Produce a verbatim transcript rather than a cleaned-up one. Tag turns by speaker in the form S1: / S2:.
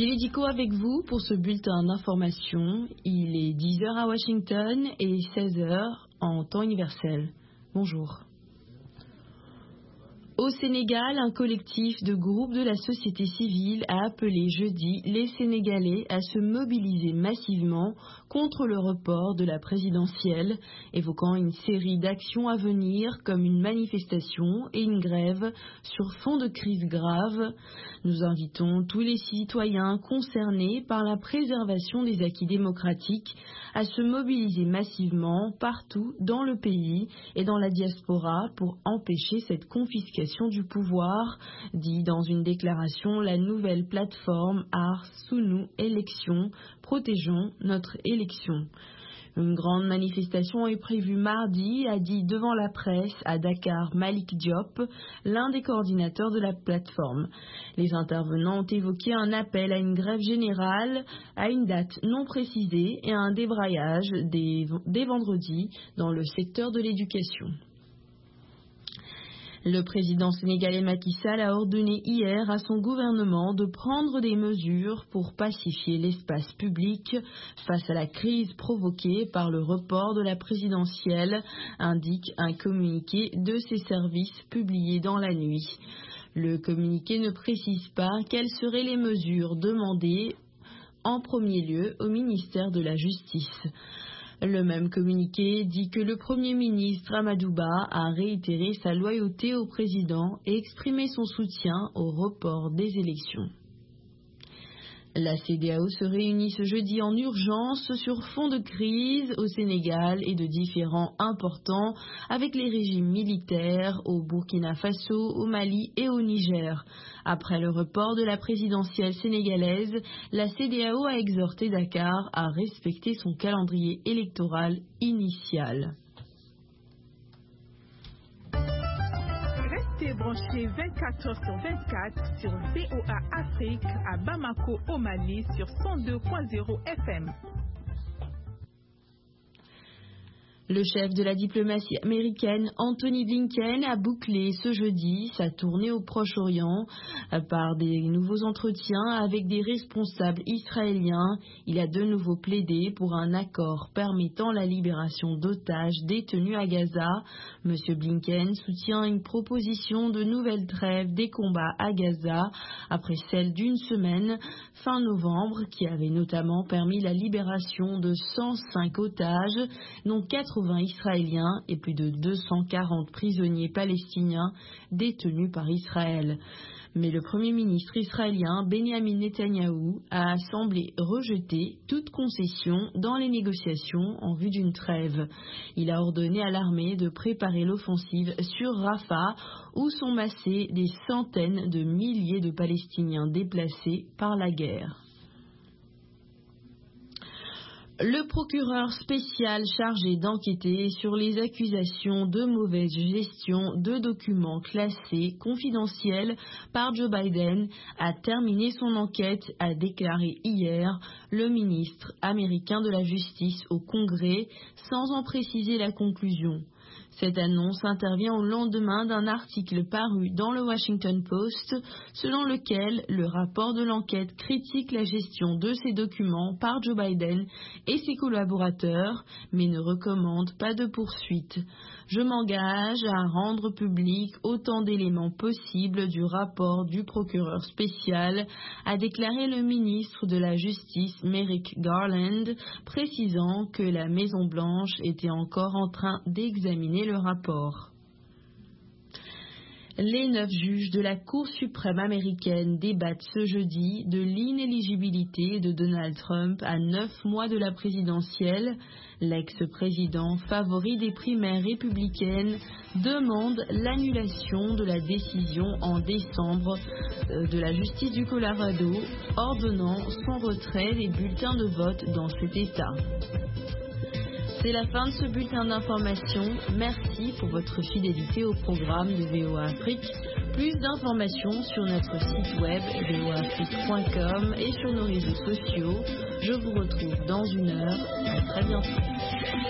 S1: Thierry Dico avec vous pour ce bulletin d'information. Il est dix heures à Washington et seize heures en temps universel. Bonjour. Au Sénégal, un collectif de groupes de la société civile a appelé jeudi les Sénégalais à se mobiliser massivement contre le report de la présidentielle, évoquant une série d'actions à venir comme une manifestation et une grève sur fond de crise grave. Nous invitons tous les citoyens concernés par la préservation des acquis démocratiques à se mobiliser massivement partout dans le pays et dans la diaspora pour empêcher cette confiscation du pouvoir, dit dans une déclaration la nouvelle plateforme Ars Sunu Élections, protégeons notre élection. Une grande manifestation est prévue mardi, a dit devant la presse à Dakar Malik Diop, l'un des coordinateurs de la plateforme. Les intervenants ont évoqué un appel à une grève générale, à une date non précisée et à un débrayage dès, dès vendredi dans le secteur de l'éducation. Le président sénégalais Macky Sall a ordonné hier à son gouvernement de prendre des mesures pour pacifier l'espace public face à la crise provoquée par le report de la présidentielle, indique un communiqué de ses services publié dans la nuit. Le communiqué ne précise pas quelles seraient les mesures demandées en premier lieu au ministère de la Justice. Le même communiqué dit que le Premier ministre Amadou Ba a réitéré sa loyauté au président et exprimé son soutien au report des élections. La C E D E A O se réunit ce jeudi en urgence sur fond de crise au Sénégal et de différends importants avec les régimes militaires au Burkina Faso, au Mali et au Niger. Après le report de la présidentielle sénégalaise, la C E D E A O a exhorté Dakar à respecter son calendrier électoral initial.
S2: Restez branchés vingt-quatre heures sur vingt-quatre sur V O A Afrique à Bamako au Mali sur cent deux point zéro F M.
S1: Le chef de la diplomatie américaine, Anthony Blinken, a bouclé ce jeudi sa tournée au Proche-Orient par des nouveaux entretiens avec des responsables israéliens. Il a de nouveau plaidé pour un accord permettant la libération d'otages détenus à Gaza. M. Blinken soutient une proposition de nouvelle trêve des combats à Gaza après celle d'une semaine fin novembre qui avait notamment permis la libération de cent cinq otages, dont quatre-vingts Israéliens et plus de deux cent quarante prisonniers palestiniens détenus par Israël. Mais le Premier ministre israélien Benjamin Netanyahou a semblé rejeter toute concession dans les négociations en vue d'une trêve. Il a ordonné à l'armée de préparer l'offensive sur Rafah, où sont massés des centaines de milliers de Palestiniens déplacés par la guerre. Le procureur spécial chargé d'enquêter sur les accusations de mauvaise gestion de documents classés confidentiels par Joe Biden a terminé son enquête, a déclaré hier le ministre américain de la Justice au Congrès, sans en préciser la conclusion. Cette annonce intervient au lendemain d'un article paru dans le Washington Post, selon lequel le rapport de l'enquête critique la gestion de ces documents par Joe Biden et ses collaborateurs, mais ne recommande pas de poursuite. Je m'engage à rendre public autant d'éléments possibles du rapport du procureur spécial, a déclaré le ministre de la Justice Merrick Garland, précisant que la Maison-Blanche était encore en train d'examiner le rapport. Les neuf juges de la Cour suprême américaine débattent ce jeudi de l'inéligibilité de Donald Trump à neuf mois de la présidentielle. L'ex-président, favori des primaires républicaines, demande l'annulation de la décision en décembre de la justice du Colorado, ordonnant son retrait des bulletins de vote dans cet État. C'est la fin de ce bulletin d'information. Merci pour votre fidélité au programme de V O A Afrique. Plus d'informations sur notre site web v o afrique point com et sur nos réseaux sociaux. Je vous retrouve dans une heure. À très bientôt.